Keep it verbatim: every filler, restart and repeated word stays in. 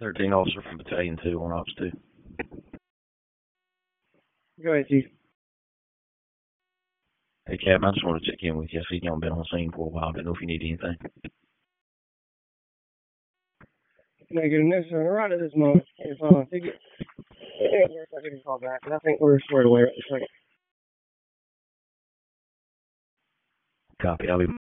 thirteen officer from Battalion two on Ops two. Go ahead, Chief. Hey, Captain, I just wanted to check in with you. I see you haven't been on scene for a while. I don't know if you need anything. Negative, necessary. Right at this moment, if uh, if you get, if I give you a call back, and I think we're squared away right this second. Copy. I'll be